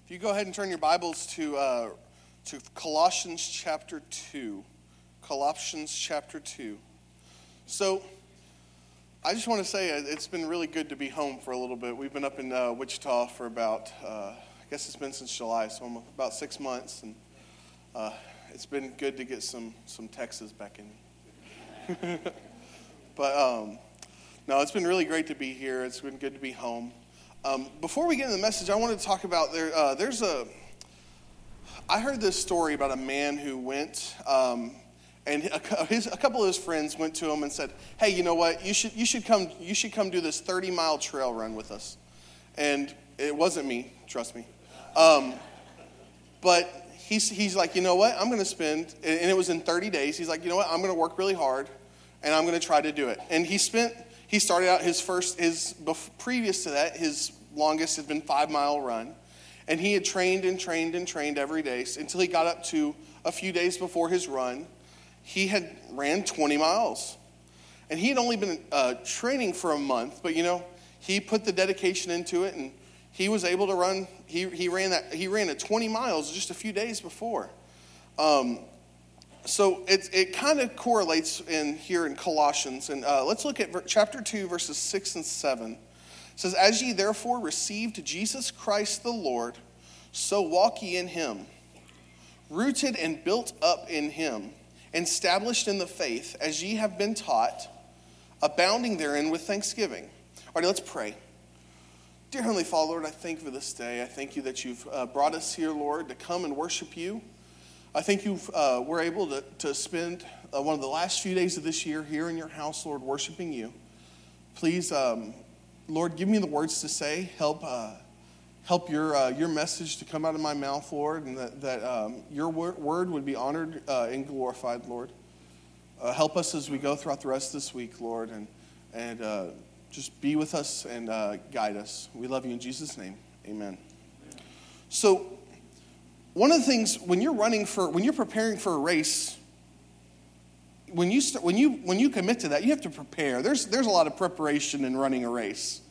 If you go ahead and turn your Bibles to Colossians chapter 2. Colossians chapter 2. So, I just want to say it's been really good to be home for a little bit. We've been up in Wichita for about, I guess it's been since July, so about 6 months. And it's been good to get some Texas back in me. But, no, it's been really great to be here. It's been good to be home. Before we get into the message, I want to talk about I heard this story about a man who went, and a couple of his friends went to him and said, "Hey, you know what? You should come do this 30-mile trail run with us." And it wasn't me, trust me. But he's like, "You know what? I'm going to spend," and it was in 30 days. He's like, "You know what? I'm going to work really hard, and I'm going to try to do it." And he started out previous to that, his longest had been 5-mile run. And he had trained every day until he got up to a few days before his run. He had ran 20 miles. And he had only been training for a month, but he put the dedication into it, and he was able to run. He ran at 20 miles just a few days before. So it kind of correlates here in Colossians. And let's look at chapter 2, verses 6 and 7. It says, "As ye therefore received Jesus Christ the Lord, so walk ye in him, rooted and built up in him, and established in the faith, as ye have been taught, abounding therein with thanksgiving." All right, let's pray. Dear Heavenly Father, Lord, I thank you for this day. I thank you that you've brought us here, Lord, to come and worship you. I think we're able to spend one of the last few days of this year here in your house, Lord, worshiping you. Please, Lord, give me the words to say. Help your message to come out of my mouth, Lord, and that your word would be honored and glorified, Lord. Help us as we go throughout the rest of this week, Lord, and just be with us and guide us. We love you in Jesus' name. Amen. So, one of the things when you're preparing for a race, when you commit to that, you have to prepare. There's a lot of preparation in running a race.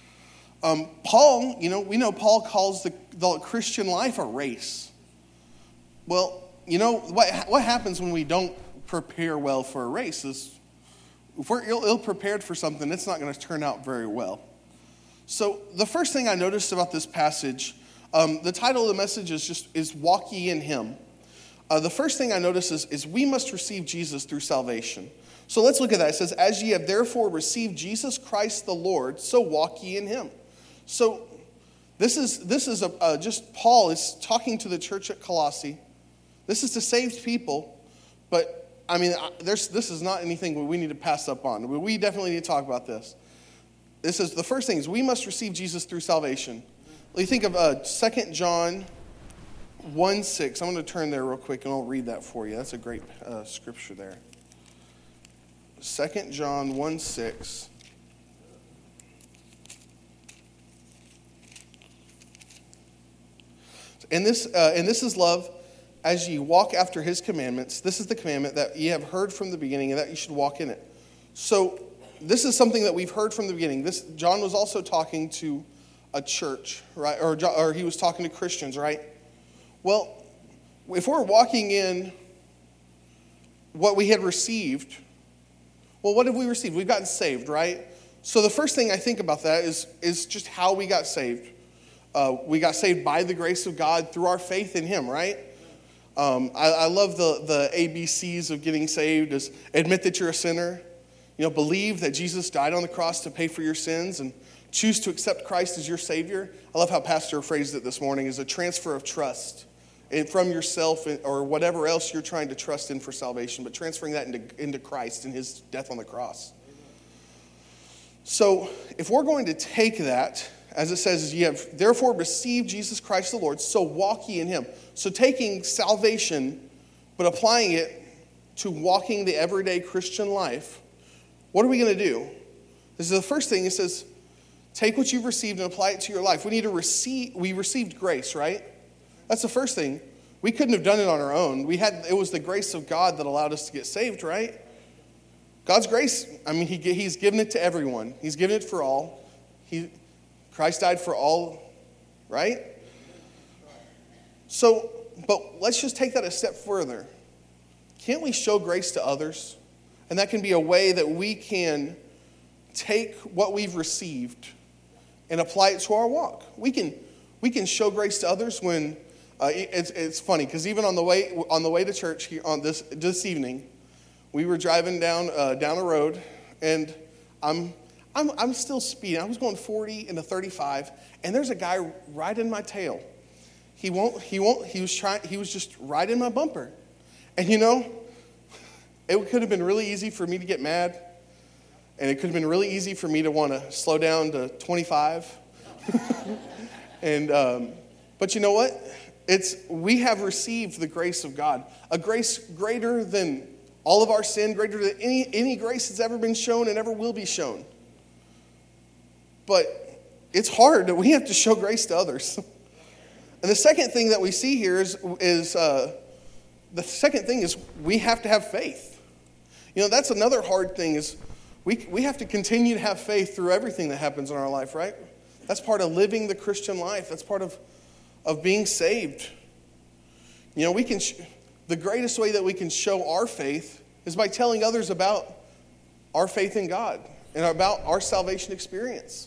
Paul, we know Paul calls the Christian life a race. Well, what happens when we don't prepare well for a race is if we're ill prepared for something, it's not going to turn out very well. So the first thing I noticed about this passage, the title of the message is "Walk Ye in Him." The first thing I notice is we must receive Jesus through salvation. So let's look at that. It says, "As ye have therefore received Jesus Christ the Lord, so walk ye in him." So this is just Paul is talking to the church at Colossae. This is to saved people, but I mean, this is not anything we need to pass up on. We definitely need to talk about this. This is the first thing is we must receive Jesus through salvation. You think of 2 John 1:6. I'm going to turn there real quick and I'll read that for you. That's a great scripture there. 2 John 1:6. And this is love, as ye walk after his commandments. This is the commandment that ye have heard from the beginning, and that you should walk in it. So this is something that we've heard from the beginning. John was also talking to a church, right? Or he was talking to Christians, right? Well, if we're walking in what we had received, well, what have we received? We've gotten saved, right? So the first thing I think about that is just how we got saved. We got saved by the grace of God through our faith in him, right? I love the ABCs of getting saved is admit that you're a sinner, believe that Jesus died on the cross to pay for your sins, and choose to accept Christ as your Savior. I love how Pastor phrased it this morning, is a transfer of trust from yourself or whatever else you're trying to trust in for salvation, but transferring that into Christ and his death on the cross. So if we're going to take that, as it says, ye have therefore received Jesus Christ the Lord, so walk ye in him. So taking salvation, but applying it to walking the everyday Christian life, what are we going to do? This is the first thing. It says, take what you've received and apply it to your life. We received grace, right? That's the first thing. We couldn't have done it on our own. It was the grace of God that allowed us to get saved, right? God's grace, I mean, he's given it to everyone. He's given it for all. Christ died for all, right? So, but let's just take that a step further. Can't we show grace to others? And that can be a way that we can take what we've received and apply it to our walk. We can show grace to others when it's funny, because even on the way to church here on this evening, we were driving down a road, and I'm still speeding. I was going 40 into 35, and there's a guy right in my tail. He was just right in my bumper. And it could have been really easy for me to get mad, and it could have been really easy for me to want to slow down to 25. But you know what? We have received the grace of God, a grace greater than all of our sin, greater than any grace that's ever been shown and ever will be shown. But it's hard that we have to show grace to others. And the second thing that we see here is we have to have faith. That's another hard thing is we have to continue to have faith through everything that happens in our life, right? That's part of living the Christian life. That's part of being saved. The greatest way that we can show our faith is by telling others about our faith in God and about our salvation experience.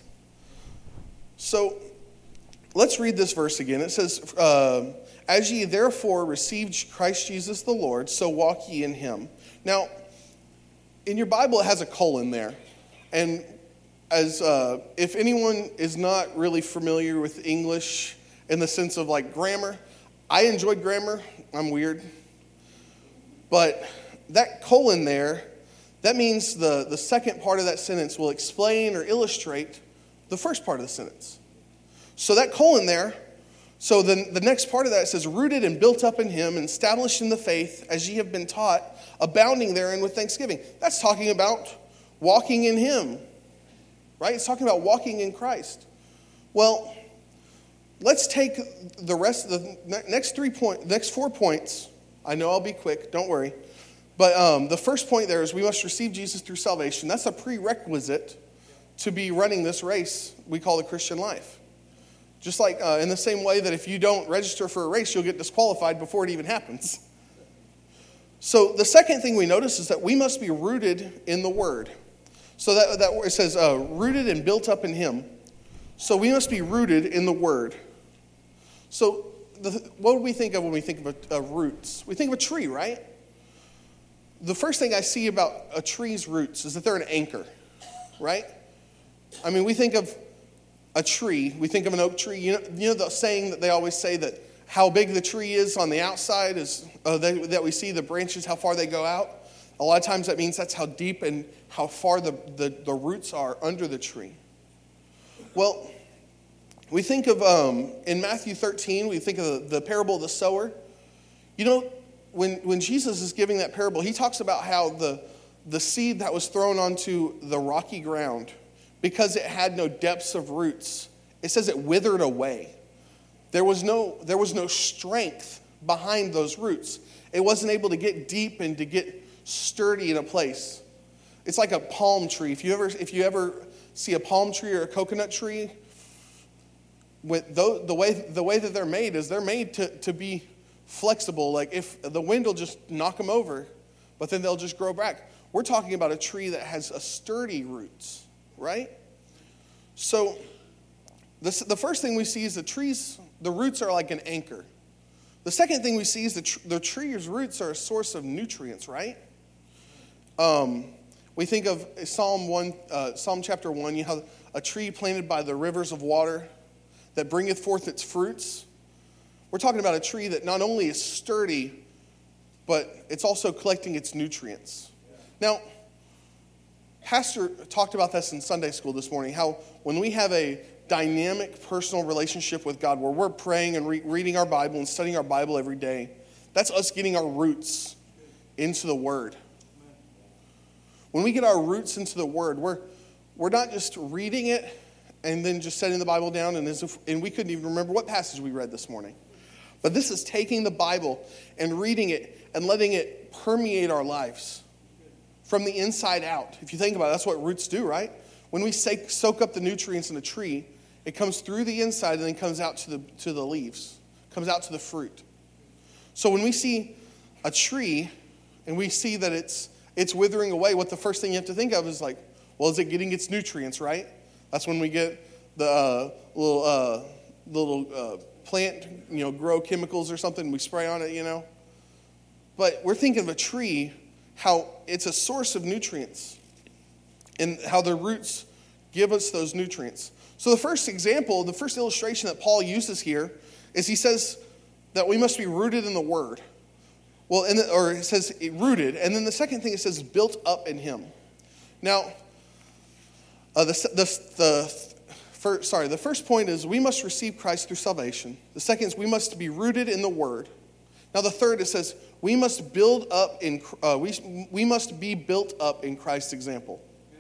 So let's read this verse again. It says, as ye therefore received Christ Jesus the Lord, so walk ye in him. Now, in your Bible, it has a colon there. And as if anyone is not really familiar with English in the sense of like grammar, I enjoyed grammar. I'm weird. But that colon there, that means the second part of that sentence will explain or illustrate the first part of the sentence. So that colon there, so the next part of that says, rooted and built up in him and established in the faith as ye have been taught, abounding therein with thanksgiving. That's talking about walking in him, right? It's talking about walking in Christ. Well, let's take the rest of the next 4 points. I know I'll be quick, don't worry. But the first point there is we must receive Jesus through salvation. That's a prerequisite to be running this race we call the Christian life. Just like in the same way that if you don't register for a race, you'll get disqualified before it even happens. So the second thing we notice is that we must be rooted in the Word. So that it says rooted and built up in him. So we must be rooted in the Word. So what do we think of when we think of roots? We think of a tree, right? The first thing I see about a tree's roots is that they're an anchor, right? I mean, we think of a tree, we think of an oak tree. You know the saying that they always say that how big the tree is on the outside is that we see the branches, how far they go out. A lot of times that means that's how deep and how far the roots are under the tree. Well, we think of, in Matthew 13, we think of the parable of the sower. When Jesus is giving that parable, he talks about how the seed that was thrown onto the rocky ground, because it had no depths of roots, it says it withered away. There was no strength behind those roots. It wasn't able to get deep and to get sturdy in a place. It's like a palm tree. If you ever see a palm tree or a coconut tree, the way that they're made is they're made to be flexible. Like if the wind will just knock them over, but then they'll just grow back. We're talking about a tree that has a sturdy roots, right? So the first thing we see is the roots are like an anchor. The second thing we see is the tree's roots are a source of nutrients, right? We think of Psalm chapter 1, you have a tree planted by the rivers of water that bringeth forth its fruits. We're talking about a tree that not only is sturdy, but it's also collecting its nutrients. Now, Pastor talked about this in Sunday school this morning, how when we have a dynamic personal relationship with God where we're praying and reading our Bible and studying our Bible every day, that's us getting our roots into the Word. When we get our roots into the Word, we're not just reading it and then just setting the Bible down and we couldn't even remember what passage we read this morning. But this is taking the Bible and reading it and letting it permeate our lives from the inside out. If you think about it, that's what roots do, right? When we soak up the nutrients in a tree, it comes through the inside and then comes out to the leaves, comes out to the fruit. So when we see a tree and we see that it's withering away, what the first thing you have to think of is like, well, is it getting its nutrients, right? That's when we get the little plant, grow chemicals or something we spray on it, But we're thinking of a tree, how it's a source of nutrients and how the roots give us those nutrients. So the first example, the first illustration that Paul uses here is he says that we must be rooted in the Word. Well, or it says rooted, and then the second thing it says built up in Him. Now, the first point is we must receive Christ through salvation. The second is we must be rooted in the Word. Now, the third it says we must build up we must be built up in Christ's example.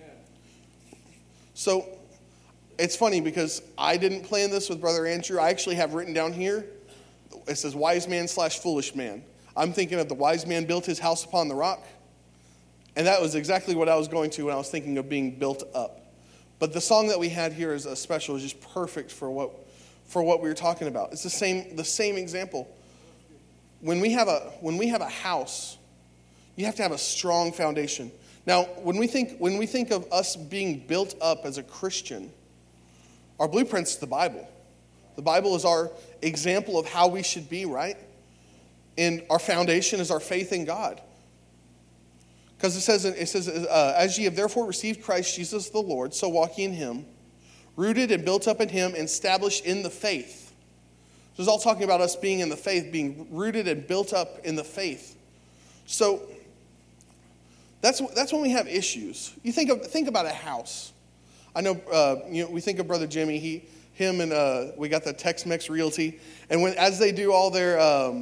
So it's funny because I didn't plan this with Brother Andrew. I actually have written down here, it says wise man / foolish man. I'm thinking of the wise man built his house upon the rock. And that was exactly what I was going to when I was thinking of being built up. But the song that we had here is special, is just perfect for what we were talking about. It's the same example. When we have a house, you have to have a strong foundation. Now, when we think of us being built up as a Christian, our blueprint is the Bible. The Bible is our example of how we should be, right? And our foundation is our faith in God. Because it says, as ye have therefore received Christ Jesus the Lord, so walk ye in Him, rooted and built up in Him, and established in the faith. This is all talking about us being in the faith, being rooted and built up in the faith. So that's when we have issues. You think about a house. I know we think of Brother Jimmy. We got the Tex-Mex Realty, and as they do all their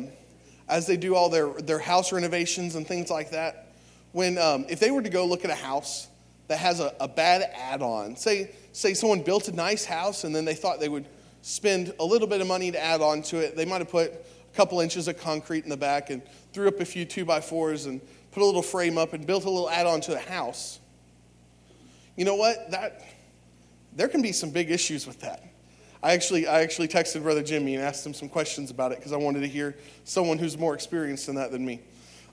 house renovations and things like that, if they were to go look at a house that has a bad add-on, say someone built a nice house and then they thought they would spend a little bit of money to add on to it. They might have put a couple inches of concrete in the back and threw up a few 2x4s and put a little frame up and built a little add-on to the house. You know what? There can be some big issues with that. I actually texted Brother Jimmy and asked him some questions about it because I wanted to hear someone who's more experienced in that than me.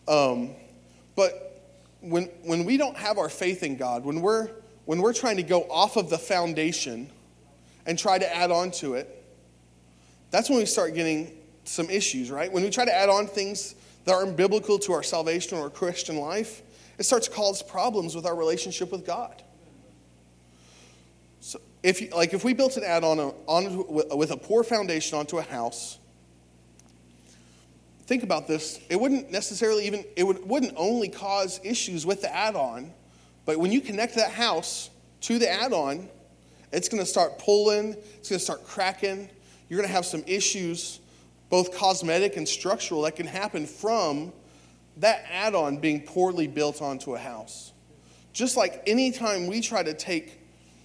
But when we don't have our faith in God, when we're trying to go off of the foundation and try to add on to it, that's when we start getting some issues, right? When we try to add on things that aren't biblical to our salvation or our Christian life, it starts to cause problems with our relationship with God. So if we built an add-on with a poor foundation onto a house, think about this. It wouldn't necessarily wouldn't only cause issues with the add-on, but when you connect that house to the add-on, it's going to start pulling, it's going to start cracking. You're going to have some issues, both cosmetic and structural, that can happen from that add-on being poorly built onto a house. Just like anytime we try to take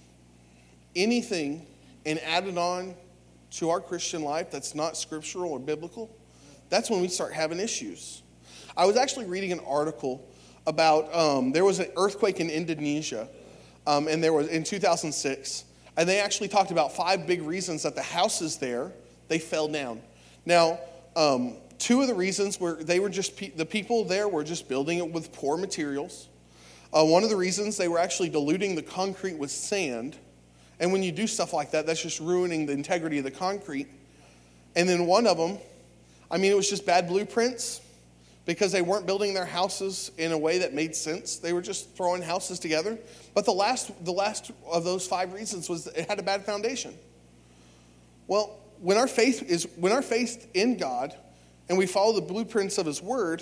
anything and add it on to our Christian life that's not scriptural or biblical, that's when we start having issues. I was actually reading an article about, there was an earthquake in Indonesia, and there was in 2006, and they actually talked about 5 big reasons that the houses there, they fell down. Now, 2 of the reasons were the people there were just building it with poor materials. One of the reasons, they were actually diluting the concrete with sand. And when you do stuff like that, that's just ruining the integrity of the concrete. And then one of them, it was just bad blueprints because they weren't building their houses in a way that made sense. They were just throwing houses together. But the last of those 5 reasons was that it had a bad foundation. Well, when our faith in God and we follow the blueprints of His Word,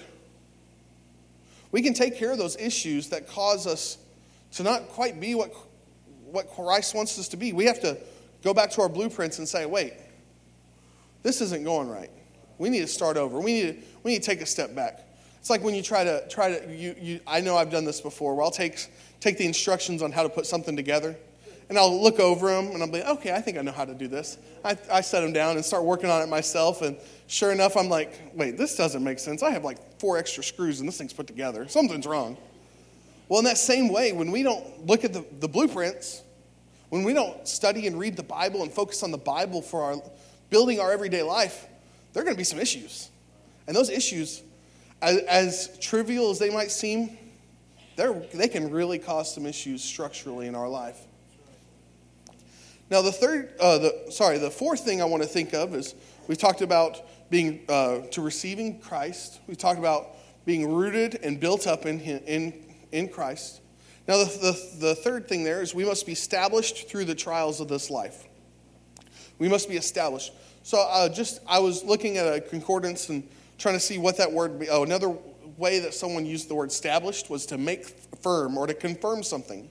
we can take care of those issues that cause us to not quite be what Christ wants us to be. We have to go back to our blueprints and say, wait, this isn't going right. We need to start over. We need to take a step back. It's like when you try to I know I've done this before, where I'll take the instructions on how to put something together, and I'll look over them, and I'll be, okay, I think I know how to do this. I set them down and start working on it myself, and sure enough, I'm like, wait, this doesn't make sense. I have like 4 extra screws, and this thing's put together. Something's wrong. Well, in that same way, when we don't look at the blueprints, when we don't study and read the Bible and focus on the Bible for building our everyday life, there are going to be some issues. And those issues, as trivial as they might seem, they can really cause some issues structurally in our life. Now, the fourth thing I want to think of is we've talked about being to receiving Christ. We talked about being rooted and built up in Christ. Now, the third thing there is we must be established through the trials of this life. We must be established. So I was looking at a concordance and trying to see what that word. Another way that someone used the word established was to make firm or to confirm something.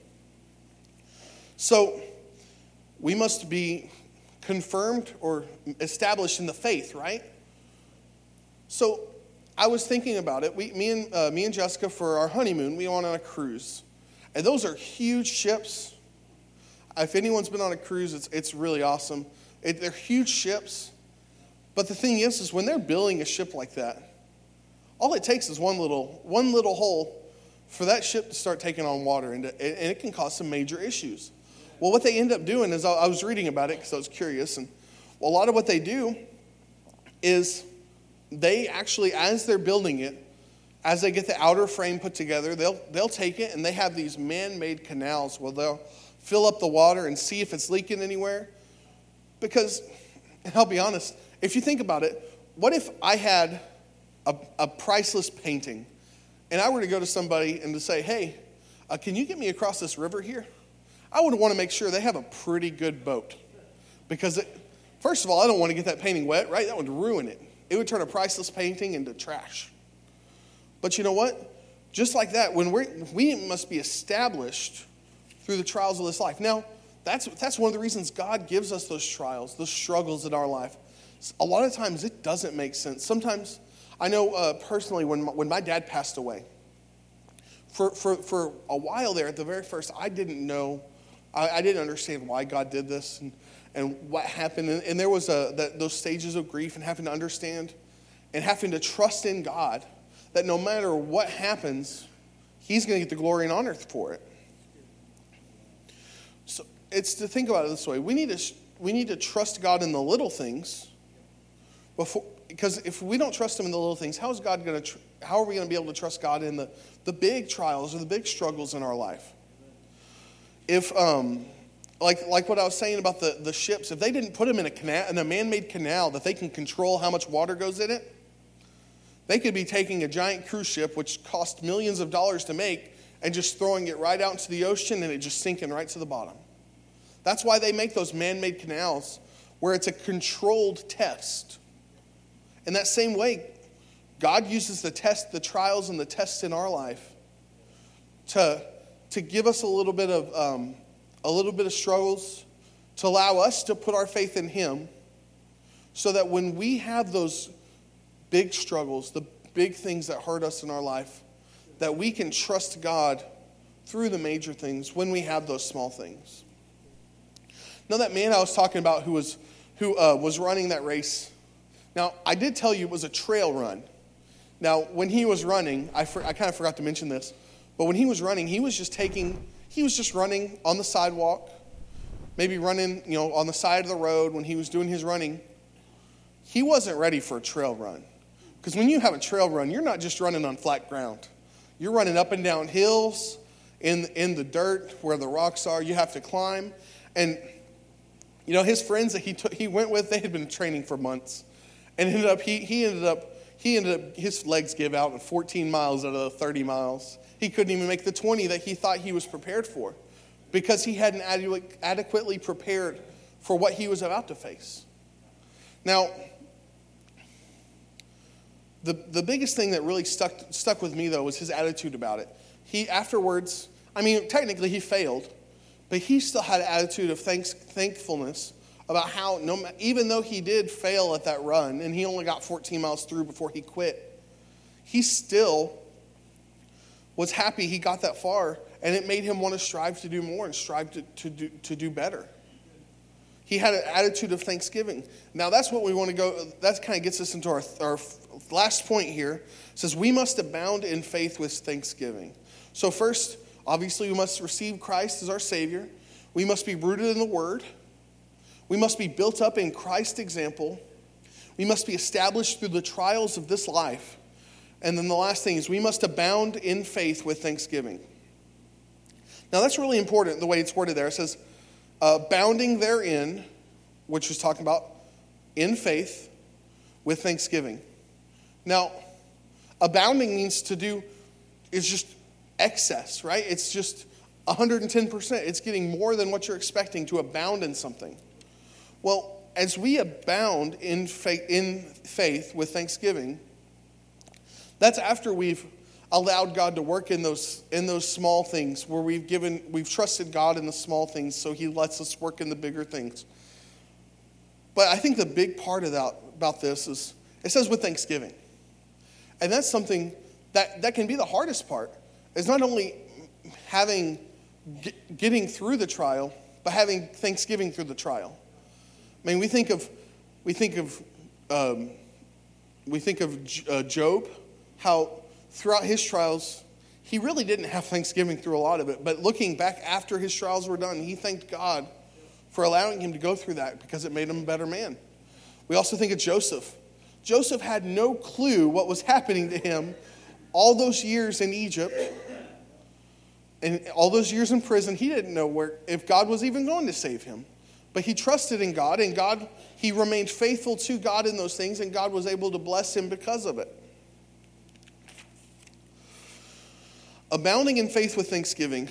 So we must be confirmed or established in the faith, right? So I was thinking about it. Me and Jessica, for our honeymoon, we went on a cruise. And those are huge ships. If anyone's been on a cruise, it's really awesome. They're huge ships. But the thing is when they're building a ship like that, all it takes is one little hole for that ship to start taking on water, and it can cause some major issues. Well, what they end up doing is, I was reading about it because I was curious, and a lot of what they do is they actually, as they're building it, as they get the outer frame put together, they'll take it and they have these man-made canals where they'll fill up the water and see if it's leaking anywhere. Because, and I'll be honest, if you think about it, what if I had a priceless painting and I were to go to somebody and to say, hey, can you get me across this river here? I would want to make sure they have a pretty good boat. Because, first of all, I don't want to get that painting wet, right? That would ruin it. It would turn a priceless painting into trash. But you know what? Just like that, when we must be established through the trials of this life. Now, that's one of the reasons God gives us those trials, those struggles in our life. A lot of times it doesn't make sense. Sometimes, I know personally when my dad passed away, for a while there, at the very first, I didn't know, I didn't understand why God did this and what happened. And there was those stages of grief and having to understand and having to trust in God that no matter what happens, he's going to get the glory and honor for it. So it's to think about it this way. We need to trust God in the little things because if we don't trust him in the little things, how are we going to be able to trust God in the big trials or the big struggles in our life? If like what I was saying about the ships, if they didn't put them in a man-made canal that they can control how much water goes in it, they could be taking a giant cruise ship, which cost millions of dollars to make, and just throwing it right out into the ocean and it just sinking right to the bottom. That's why they make those man-made canals where it's a controlled test. In that same way, God uses the trials and the tests in our life to give us a little bit of struggles, to allow us to put our faith in him, so that when we have those big struggles, the big things that hurt us in our life, that we can trust God through the major things when we have those small things. Now that man I was talking about who was running that race, now I did tell you it was a trail run. Now when he was running, I kind of forgot to mention this, but when he was running, he was just running on the sidewalk, maybe running, on the side of the road when he was doing his running. He wasn't ready for a trail run. Because when you have a trail run, you're not just running on flat ground. You're running up and down hills in the dirt where the rocks are. You have to climb. And, his friends that he went with, they had been training for months. And he ended up, his legs gave out in 14 miles out of the 30 miles. He couldn't even make the 20 that he thought he was prepared for because he hadn't adequately prepared for what he was about to face. Now, the biggest thing that really stuck with me, though, was his attitude about it. He afterwards, technically he failed, but he still had an attitude of thankfulness about how, even though he did fail at that run, and he only got 14 miles through before he quit, he still was happy he got that far, and it made him want to strive to do more and strive to do better. He had an attitude of thanksgiving. Now that's what we want to go, that kind of gets us into our last point here. It says we must abound in faith with thanksgiving. So first, obviously we must receive Christ as our Savior. We must be rooted in the Word. We must be built up in Christ's example. We must be established through the trials of this life. And then the last thing is we must abound in faith with thanksgiving. Now that's really important, the way it's worded there. It says, abounding therein, which was talking about in faith with thanksgiving. Now, abounding means is just excess, right? It's just 110%. It's getting more than what you're expecting to abound in something. Well, as we abound in faith with thanksgiving, that's after we've allowed God to work in those small things where we've trusted God in the small things, so he lets us work in the bigger things. But I think the big part about this is it says with thanksgiving. And that's something that can be the hardest part. It's not only getting through the trial, but having thanksgiving through the trial. I mean, we think of Job, how throughout his trials, he really didn't have thanksgiving through a lot of it. But looking back after his trials were done, he thanked God for allowing him to go through that because it made him a better man. We also think of Joseph. Joseph had no clue what was happening to him all those years in Egypt and all those years in prison. He didn't know if God was even going to save him. But he trusted in God, and he remained faithful to God in those things, and God was able to bless him because of it. Abounding in faith with thanksgiving.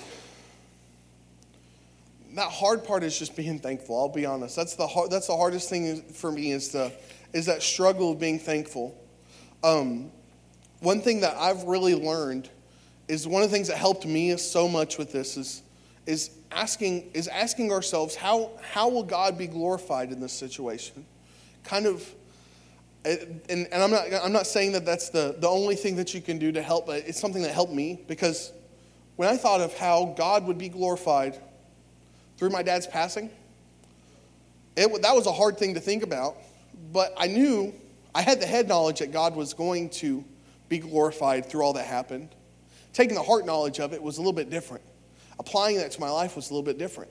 That hard part is just being thankful. I'll be honest. That's the hardest thing for me is that struggle of being thankful. One thing that I've really learned is one of the things that helped me so much with this is asking ourselves how will God be glorified in this situation? Kind of, and I'm not saying that that's the only thing that you can do to help, but it's something that helped me because when I thought of how God would be glorified through my dad's passing, that was a hard thing to think about, but I knew I had the head knowledge that God was going to be glorified through all that happened. Taking the heart knowledge of it was a little bit different. Applying that to my life was a little bit different.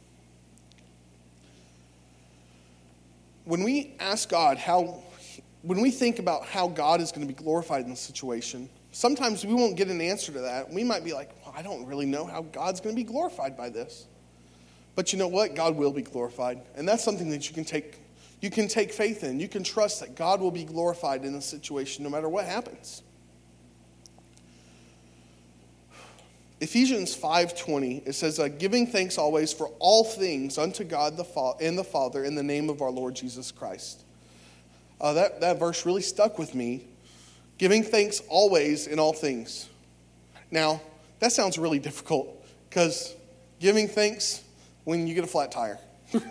When we ask God when we think about how God is going to be glorified in the situation, sometimes we won't get an answer to that. We might be like, well, I don't really know how God's going to be glorified by this. But you know what? God will be glorified. And that's something that you can take faith in. You can trust that God will be glorified in the situation no matter what happens. Ephesians 5:20, it says, giving thanks always for all things unto God and the Father in the name of our Lord Jesus Christ. That verse really stuck with me. Giving thanks always in all things. Now, that sounds really difficult because giving thanks when you get a flat tire.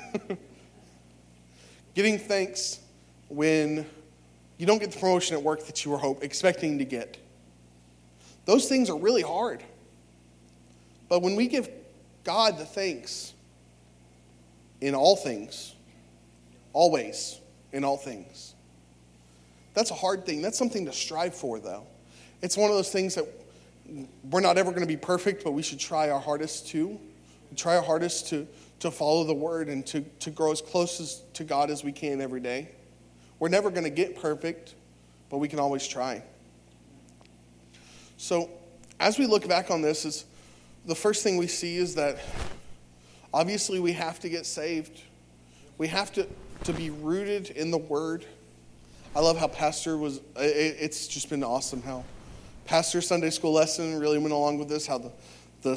Giving thanks when you don't get the promotion at work that you were expecting to get. Those things are really hard. But when we give God the thanks in all things, always in all things, that's a hard thing. That's something to strive for, though. It's one of those things that we're not ever going to be perfect, but we should try our hardest to. Try our hardest to follow the word and to grow as close to God as we can every day. We're never going to get perfect, but we can always try. So as we look back on this, the first thing we see is that obviously we have to get saved. We have to be rooted in the word. I love how Pastor it's just been awesome how Pastor's Sunday school lesson really went along with this, how the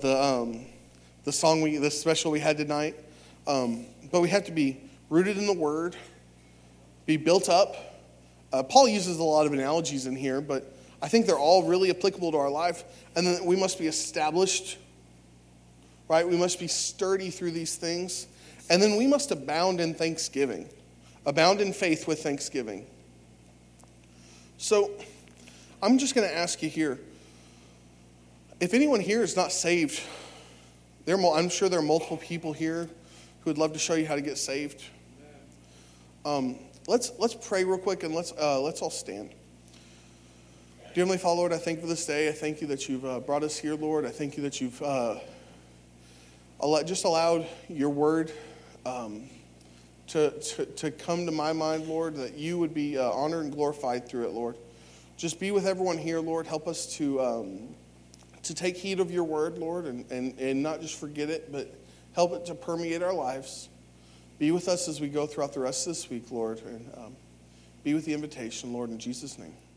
song the special we had tonight. But we have to be rooted in the word, be built up. Paul uses a lot of analogies in here, but I think they're all really applicable to our life. And then we must be established, right? We must be sturdy through these things. And then we must abound in thanksgiving. Abound in faith with thanksgiving. So I'm just going to ask you here. If anyone here is not saved, I'm sure there are multiple people here who would love to show you how to get saved. Let's pray real quick and let's all stand. Dear Heavenly Father, Lord, I thank you for this day. I thank you that you've brought us here, Lord. I thank you that you've just allowed your word to come to my mind, Lord, that you would be honored and glorified through it, Lord. Just be with everyone here, Lord. Help us to take heed of your word, Lord, and not just forget it, but help it to permeate our lives. Be with us as we go throughout the rest of this week, Lord, and be with the invitation, Lord, in Jesus' name.